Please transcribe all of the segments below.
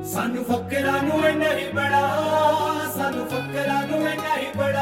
सानू फकरां नूं इन्ना ही बड़ा, सानू फकरां नूं इन्ना ही बड़ा।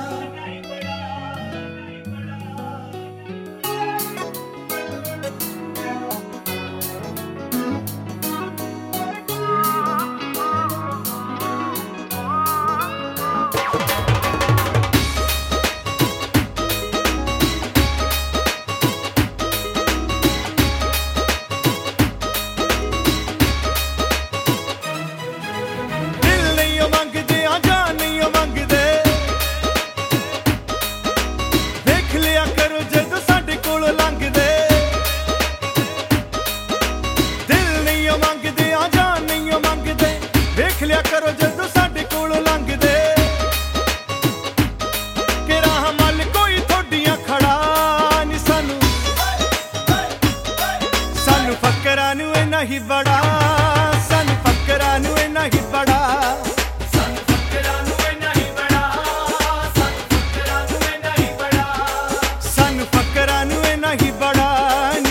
फकरां नूं इन्ना ही बड़ा, सानू फकरां नूं इन्ना ही बड़ा, सानू फकरां नूं इन्ना ही बड़ा, सानू फकरां नूं इन्ना ही बड़ा, सानू फकरां नूं इन्ना ही बड़ा नी।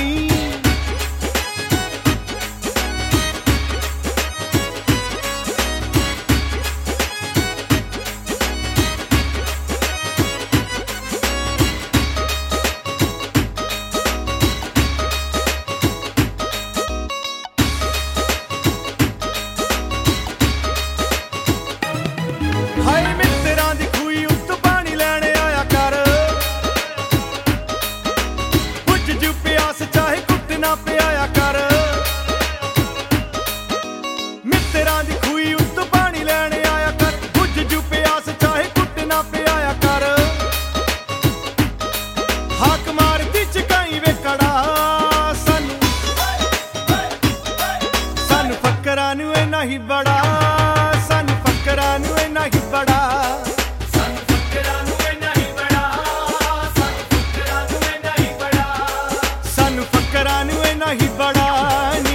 फकरां नूं इन्ना ही बड़ा, सानू फकरां नूं इन्ना ही बड़ा, सानू फकरां नूं इन्ना ही बड़ा, सानू फकरां नूं इन्ना ही बड़ा, सानू फकरां नूं इन्ना ही बड़ा नी।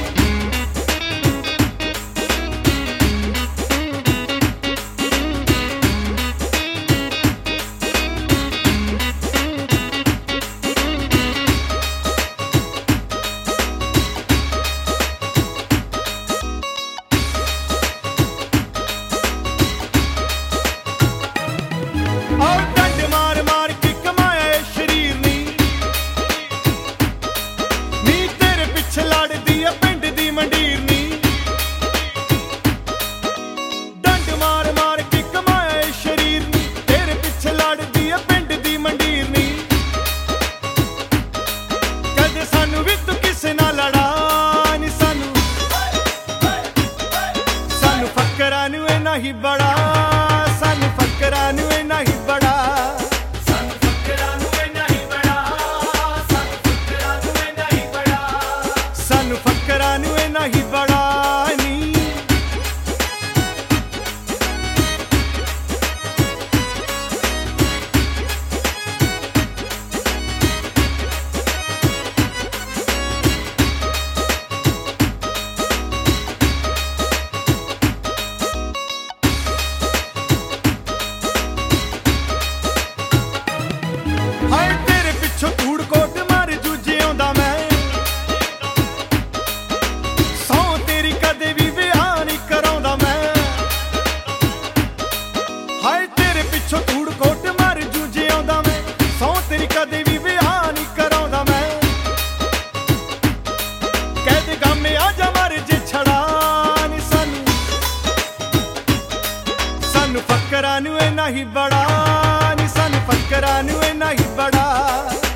फकरां नूं इन्ना ही बड़ा, सानू फकरां नूं इन्ना ही बड़ा, सानू फकरां नूं इन्ना ही बड़ा, सानू फकरां नूं इन्ना ही बड़ा, सानू फकरां नूं इन्ना ही बड़ा नी। फकरां नूं इन्ना ही बड़ा नी, सानू फकरां नूं इन्ना ही बड़ा।